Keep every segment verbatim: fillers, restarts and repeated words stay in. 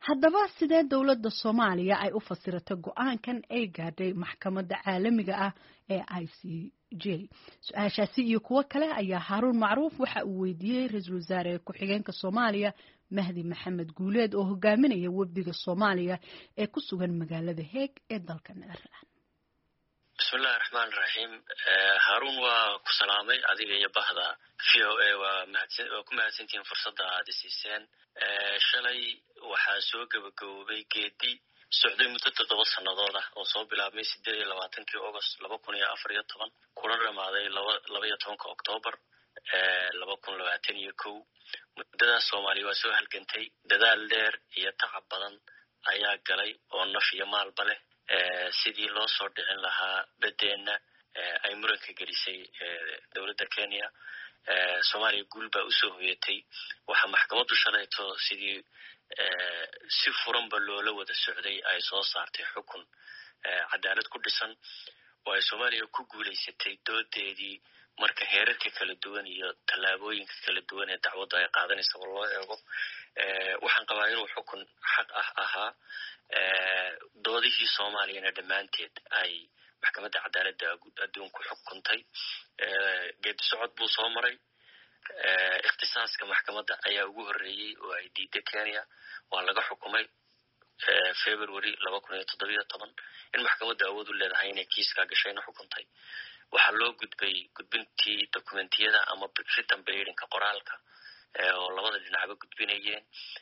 haddaba sidee dowladda Soomaaliya ay u fasirato go'aankan ay gaadhay maxkamadda caalamiga ah ee I C J su-aashaasi iyo kuwo kale ayaa Haruun Macruuf waxa uu weydiiyey ra'iisul wasaare ku-xigeenka Soomaaliya Mahdi Maxamed Guuleed oo hogaaminaya wafdiga Soomaaliya ee ku sugan magaalada Hague ee dalka Netherlands. بسم الله الرحمن الرحيم هارون وكسلامي أديك يا بهذا في وكما سنتين فرصة دسيسين شلي وحاسوق بجوبي جدي سعودي متتد وصلنا ضاده وصوب إلى ميس الدنيا لواتن كي أغسطس لبكون يا أفريقيا طبعا كورونا ما ذي لبيا طبعا كأكتوبر لبكون لواتن يكو مدة الصومالي وسوها الجنتي ددا اللير يتعب بدن أيا جلي ونفي مال بله sidii loo soo dhicin lahaa badeena ay muranka gelisay dawladda Kenya Soomaaliya guulba u soo hoyatay waxa maxkamaddu shalayto sidii si furan ba loola wada socday ay soo saartay xukun cadaalad ku dhisan oo ay Soomaaliya ku guuleysatay doodeedii marka heerarka kala duwan iyo talaabooyinka kala duwan ee dacwadda ay qaadanayso loo eego waxaan qabaa inuu xukun xaq ah ahaa doodihii Soomaaliyana dhamaanteed ay maxkamadda cadaaladda adduunku xukuntay geed socod buu soo maray ikhtisaaska maxkamadda ayaa ugu horeeyay oo ay diiday Kenya waa laga xukumay February laba kun iyo toddoba iyo toban in maxkamadda awood u leedahay inay kiiska gashayna xukuntay waxaa loo gudbay gudbintii dokumentiyada ama written pleadingka qoraalka oo labada dhinacba gudbinayeen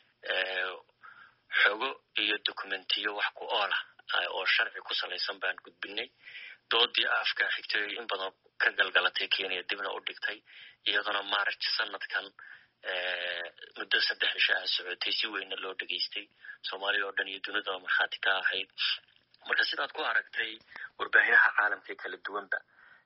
xogo iyo dokumentiyo wax ku oola oo sharci ku salaysan baan gudbinay doodii afka xigtay in badan ka galgalatay Kenya dibna u dhigtay iyadana March sanadkan muddo saddex cisho ah socotay si weyn loo dhageystay Soomaaliya oo dhan iyo dunida marxaati ka ahayd marka sidaad ku aragtay warbaahinta caalamka kala duwanba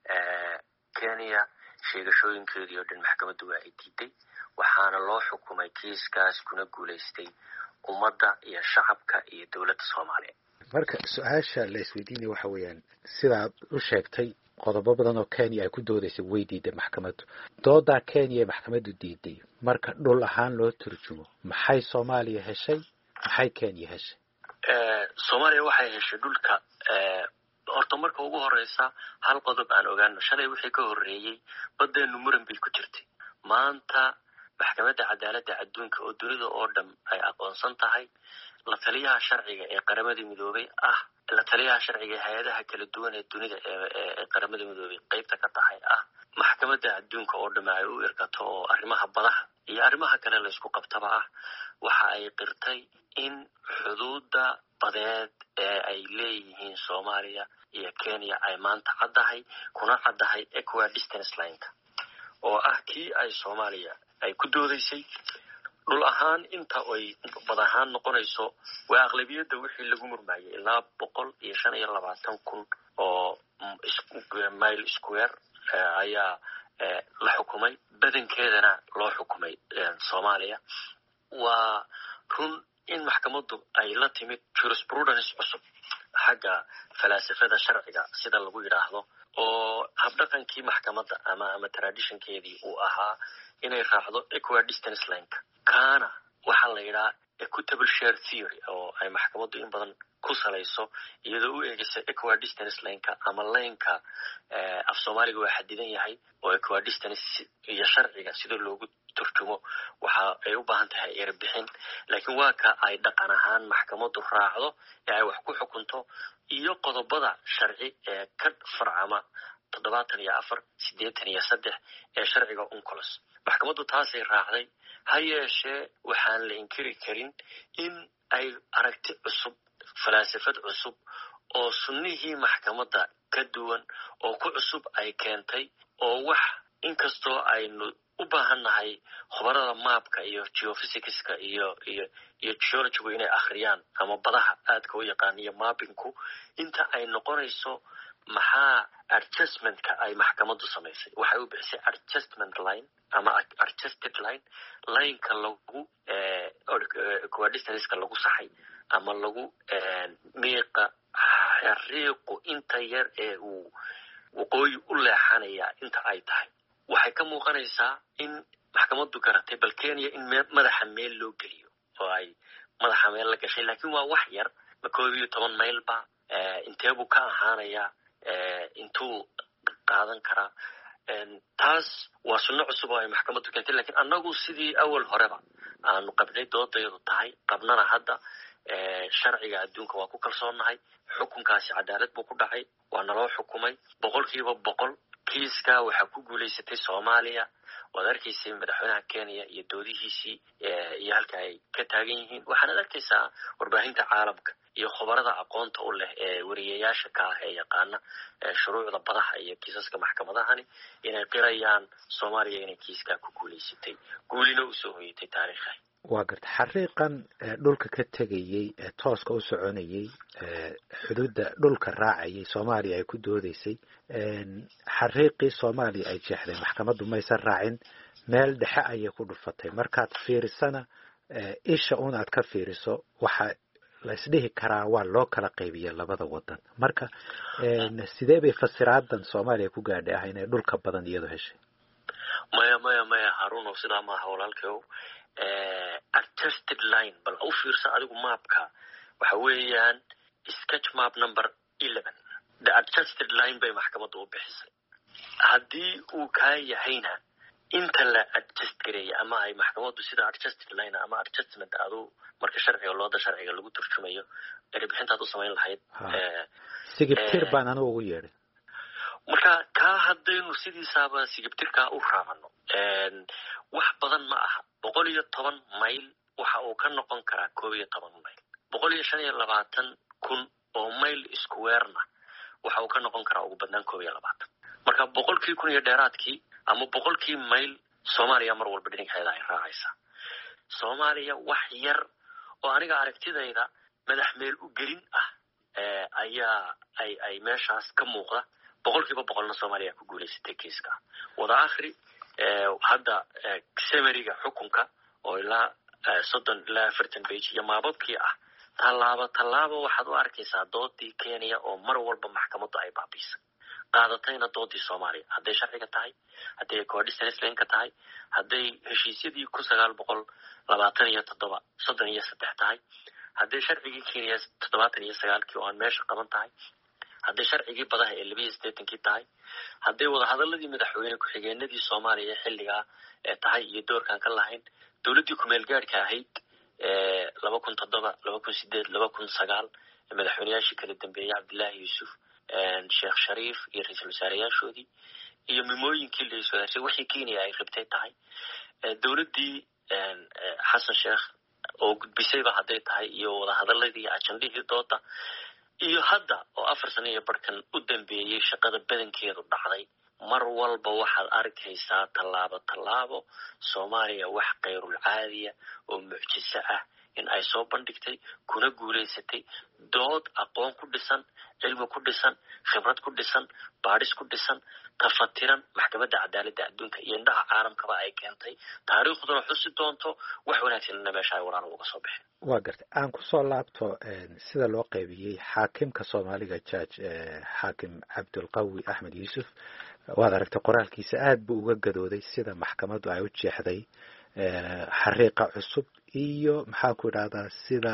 Kenya sheegashooyinkeedii oo dhan maxkamaddu waa ay diiday waxaana loo xukumay kiiskaas kuna guuleystay ummadda iyo shacabka iyo dawladda Soomaaliya marka su'aasha la isweydiinay waxa weeyaan sidaad u sheegtay qodobo badan oo Kenya ay ku doodaysay way diiday maxkamaddu dooda Kenya maxkamaddu diiday marka dhul ahaan loo turjumo maxay Soomaaliya heshay maxay Kenya heshay ee Soomaaliya waxay heshay dhulka ee horta marka ugu horeysa hal qodob aan ogaano shalay wixii ka horeeyay badeenu muran bay ku jirtay maanta maxkamadda cadaaladda adduunka oo dunida oo dhan ay aqoonsan tahay la taliyaha sharciga ee qaramada midoobay ah la taliyaha sharciga hay'adaha kala duwan ee dunida ee qaramada midoobay qaybta ka tahay ah maxkamadda adduunka oo dhan ay u irkato oo arrimaha badaha iyo arrimaha kale la isku qabtaba ah waxa ay qirtay in xuduudda badeed ee ay leeyihiin Soomaaliya iyo Kenya ay maanta caddahay kuna caddahay equidistance line oo ah kii ay Soomaaliya ay ku doodaysay dhul ahaan inta ay badahaan noqonayso waa aqlabiyada wixii lagu murmaayay ilaa boqol iyo shan iyo labaatan kun oo mile square ayaa la xukumay badankeedana loo xukumay Soomaaliya waa run in maxkamaddu ay la timid jurisprudence cusub xagga falaasafada sharciga sida lagu yiraahdo oo habdhaqankii maxkamadda ama ama traditionkeedii uu ahaa inay raacdo equidistance line kana waxa la yiraahdaa equitable share theory oo ay maxkamaddu in badan ku salayso iyadoo u eegaysa equidistance line ama line-ka af Soomaaliga waa xadidan yahay oo equidistance iyo sharciga sida loogu turjumo waxa ay u baahan tahay erbixin laakiin waa ka ay dhaqan ahaan maxkamaddu raacdo ee ay wax ku xukunto iyo qodobada sharci ee ka farcama toddobaatan iyo afar siddeetan iyo saddex ee sharciga UNCLOS maxkamaddu taasay raacday hayeeshee waxaan la inkiri karin in ay aragti cusub falaasafad cusub oo sunnihii maxkamadda ka duwan oo ku cusub ay keentay oo wax inkastoo aynu u baahannahay khubarada maapka iyo geophysics-ka iyo iyo iyo geology inay akhriyaan ama badaha aadka u yaqaan iyo mappingku inta ay noqonayso maxaa adjustment-ka ay maxkamaddu samaysay waxay u bixisay adjustment line ama adjusted line line-ka lagu ee coordinates-ka lagu saxay ama lagu meeqa xariiqu inta yar ee uu waqooyi u leexanaya inta ay tahay waxay ka muuqanaysaa in maxkamaddu garatay bal Kenya in madaxa meel loo geliyo oo ay madaxa meel la gashay laakiin waa wax yar ma koob iyo toban mayl ba intee buu ka ahaanayaa intuu qaadan karaa taas waa sunno cusub oo ay maxkamaddu keentay laakiin annagu sidii awal horeba aanu qabnay doodayadu tahay qabnana hadda sharciga adduunka waa ku kalsoonnahay xukunkaasi cadaalad buu ku dhacay waa naloo xukumay boqolkiiba boqol kiiska waxaa ku guulaysatay soomaaliya waad arkaysay madaxweynaha kenya iyo doodihiisii iyo halka ay ka taagan yihiin waxaanaad arkaysaa warbaahinta caalamka iyo khubarada aqoonta u leh ee wariyayaasha ka ah ee yaqaana shuruucda badaha iyo kiisaska maxkamadahani inay qirayaan soomaaliya inay kiiskaa ku guulaysatay guulina usoo hoyatay taariikha waa garta xariiqan dhulka ka tegayey ee tooska u soconayey xuduudda dhulka raacayay soomaaliya ay ku doodaysay xariiqii soomaaliya ay jeexday maxkamaddu maysan raacin meel dhexe ayay ku dhufatay markaad fiirisana isha un aad ka fiiriso waxa la isdhihi karaa waa loo kala qaybiya labada wadan marka sidee bay fasiraadan soomaaliya ku gaadhay ah inay dhulka badan iyadu heshay maya maya maya haruno sidaa maaha walaalkeyow adjusted line bal u fiirsa adigu maapka waxa weeyaan sketch map number eleven the adjusted line bay maxkamaddu u bixisay haddii uu kaa yahayna inta la adjust gareeya ama ay maxkamaddu sida adjusted line ama adjustment adu marka sharciga looda sharciga lagu turjumayo erebixintaad u samayn lahayd sigibtir baan anigu ugu yeedhay marka kaa haddaynu sidiisaaba sigibtirkaa u raacno wax badan ma aha boqol iyo toban mayl waxa uu ka noqon karaa koob iyo toban mayl boqol iyo shan iyo labaatan kun oo mayl squarena waxa uu ka noqon karaa ugu badnaan koob iyo labaatan marka boqolkii kun iyo dheeraadkii ama boqolkii mayl soomaaliya mar walba dhinaceeda ay raacaysaa soomaaliya wax yar oo aniga aragtidayda madax meel u gelin ah ayaa ay ay meeshaas ka muuqda boqolkiiba boqolna soomaaliya ku guulaysatay kiiska wada akhri hadda samariga xukunka oo ilaa soddon ilaa afartan page iyo maababkii ah tallaabo tallaabo waxaad u arkaysaa doodii kenya oo mar walba maxkamaddu ay baabiisay qaadatayna doodii soomaaliya hadday sharciga tahay hadday coordination lane ka tahay hadday heshiisyadii kun sagaal boqol labaatan iyo toddoba soddon iyo saddex tahay hadday sharcigii kenya toddobaatan iyo sagaalkii oo aan meesha qaban tahay hadday sharcigii badaha ee labiiyo siddeetankii tahay hadday wadahadaladii madaxweyne ku-xigeenadii soomaaliya xilligaa ee tahay iyo doorkaan ka lahayn dowladdii kumeel gaadhka ahayd laba kun toddoba laba kun sideed laba kun sagaal madaxweyneyaashii kala dambeeyey cabdillaahi yuusuf sheekh shariif iyo ra-iisul wasaareyaashoodii iyo mimooyinkii la iswadaashay wixii kenya ay rabtay tahay dowladdii xasan sheekh oo gudbisayba hadday tahay iyo wadahadaladii ajandihii dooda iyo hadda oo afar sano iyo barhkan u dambeeyey shaqada badankeedu dhacday mar walba waxaad arkaysaa tallaabo tallaabo soomaaliya wax kayrul caadiya oo mucjiso ah in ay soo bandhigtay kuna guulaysatay dood aqoon ku dhisan cilmi ku dhisan khibrad ku dhisan baadhis ku dhisan tafatiran maxkamadda cadaaladda adduunka iyo indhaha caalamkaba ay keentay taariikhduna xusi doonto wax wanaagsanna meesha ay walaalo uga soo baxeen waa gartay aan kusoo laabto sida loo qaybiyey xaakimka soomaaliga judge xaakim cabdulqawi axmed yuusuf waad aragtay qoraalkiisa aad buu uga gadooday sida maxkamaddu ay u jeexday xariiqa cusub iyo maxaa ku idhahdaa sida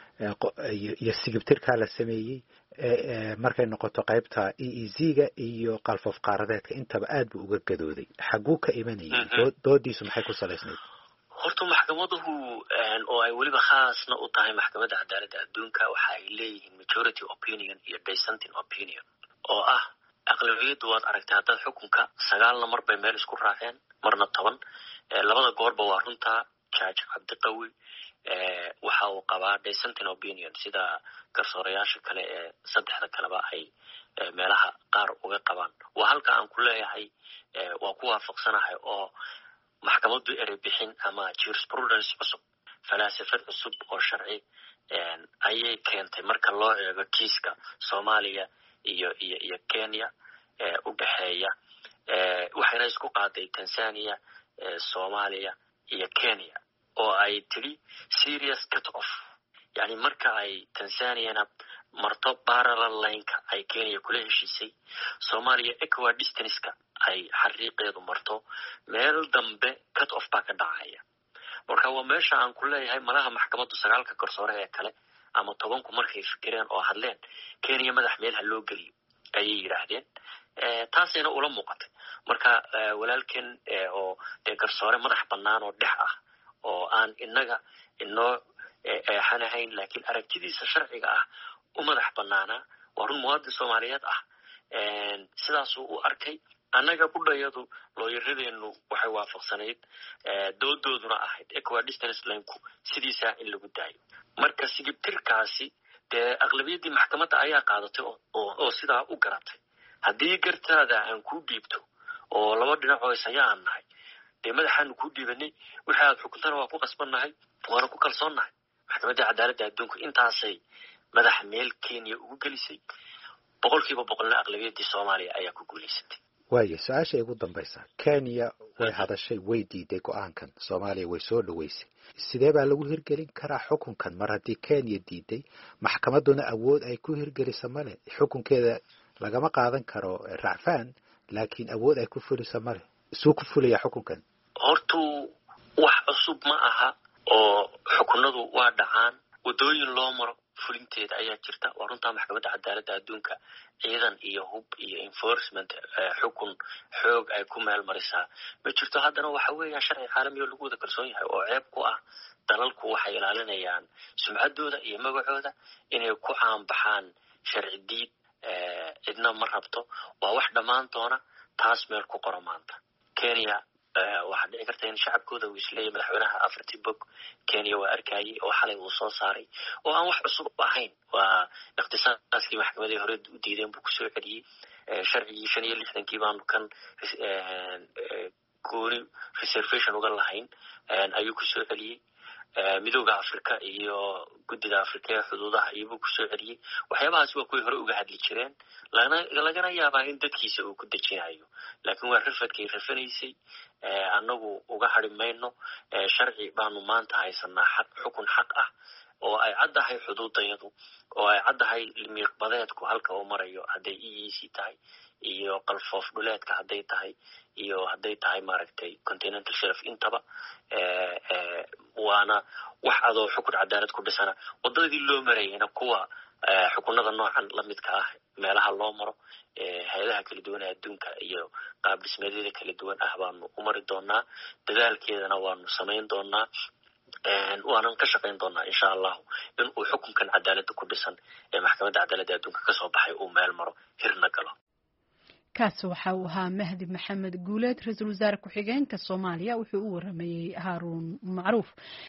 iyo sigibtirkaa la sameeyey markay noqoto qaybta e e z-ga iyo qalfoof qaaradeedka intaba aad buu uga gadooday xaguu ka imanayay doodiisu maxay ku salaysnayd horta maxkamaduhu oo ay weliba khaasna u tahay maxkamadda cadaaladda adduunka waxa ay leeyihiin majority opinion iyo dissenting opinion oo ah aqlabiyaddu waad aragtay haddaad xukunka sagaalna mar bay meel isku raaceen marna toban labada goorba waa runtaa judge cabdiqawi waxa uu qabaa dissenting opinion sida garsoorayaasha kale ee saddexda kaleba ay meelaha qaar uga qabaan waa halka aan ku leeyahay waa ku waafaqsanahay oo maxkamaddu erey bixin ama jurisprudence cusub falaasafad cusub oo sharci ayay keentay marka loo eego kiiska soomaaliya iyo iyo iyo kenya u dhexeeya waxayna isku qaaday tanzania soomaaliya iyo kenya oo ay tiri serious cut off yani marka ay tanzaniana marto parallel lineka ay kenya kula heshiisay soomaaliya equidistance-ka ay xariiqeedu marto meel dambe cut off baa ka dhacaya marka waa meesha aan ku leeyahay malaha maxkamaddu sagaalka garsoore ee kale ama tobanku markay fikireen oo hadleen Kenya madax meel ha loo geliyo ayay yiraahdeen taasina ula muuqatay marka walaalkeen oo de garsoore madax bannaan oo dhex ah oo aan inaga inoo xanahayn laakiin aragtidiisa sharciga ah u madax bannaana waa run muwaadin Soomaaliyeed ah sidaas uu arkay annaga budayadu looyiradeenu waxay waafaqsanayd doodooduna ahayd equidistance line-ku sidiisa in lagu daayo marka sigibtirkaasi de aqlabiyadii maxkamadda ayaa qaadatay oo sidaa u garatay haddii gartaada aan ku dhiibto oo laba dhinac oo isayaan nahay de madaxaanu ku dhiibanay waxa aad xukuntana waa ku qasbanahay waana ku kalsoonahay maxkamadda cadaaladda adduunka intaasay madax meel Kenya ugu gelisay boqolkiiba boqolna aqlabiyadii Soomaaliya ayaa ku guuleysatay waayo su'aasha ugu dambaysa Kenya way hadashay way diiday go'aankan Soomaaliya way soo dhaweysay sidee baa lagu hirgelin karaa xukunkan mar haddii Kenya diiday maxkamadduna awood ay ku hirgeliso male xukunkeeda lagama qaadan karo racfaan laakiin awood ay ku fuliso male soo ku fulaya xukunkan hortu wax cusub ma aha oo xukunadu waa dhacaan wadooyin loo maro fulinteeda ayaa jirta waa runta maxkamadda cadaaladda adduunka ciidan iyo hub iyo enforcement xukun xoog ay ku meel marisaa ma jirto haddana waxa weeyaan sharci caalami oo lagu wada kalsoon yahay oo ceeb ku ah dalalku waxay ilaalinayaan sumcaddooda iyo magacooda inay ku caanbaxaan sharci diid cidna ma rabto waa wax dhammaan doona taas meel ku qoro maanta Kenya waxaa dhici karta in shacabkooda uu isleeyahay madaxweynaha afartii bog Kenya waa arkayay oo xalay uu soo saaray oo aan wax cusub ahayn waa ikhtisaaskii maxkamadii hore u diideen buu ku soo celiyay sharcigii shan iyo lixdankii baanu kan gooni reservation uga lahayn ayuu ku soo celiyay midowga Afrika iyo guddida Afrika ee xuduudaha ayuu ku soo celiyay waxyaabahaas waa kuwii hore uga hadli jireen lagana lagana yaabaa in dadkiisa uu ku dajinayo laakiin waa rafadkay rafanaysay annagu uga harimayno sharci baanu maanta haysanaa xaq xukun xaq ah oo ay caddahay xuduudayadu oo ay caddahay limiiqbadeedku halka uu marayo hadday E E C tahay iyo qalfoof dhuleedka hadday tahay iyo hadday tahay maaragtay continental shelf intaba waana wax adoo xukun cadaalad ku dhisana wadadii loo marayna kuwa xukunada noocan la midka ah meelaha loo maro hay'adaha kala duwan ee adduunka iyo qaab dhismeedyada kala duwan ah baanu u mari doonaa dadaalkeedana waanu samayn doonaa waanan ka shaqayn doonaa insha Allah in uu xukunkan cadaaladda ku dhisan ee maxkamadda cadaaladda adduunka ka soo baxay uu meel maro hirna galo kaas waxa uu ahaa Mahdi Maxamed Guuleed ra'iisul wasaare ku xigeenka Soomaaliya wuxuu u waramayay Haaruun Macruuf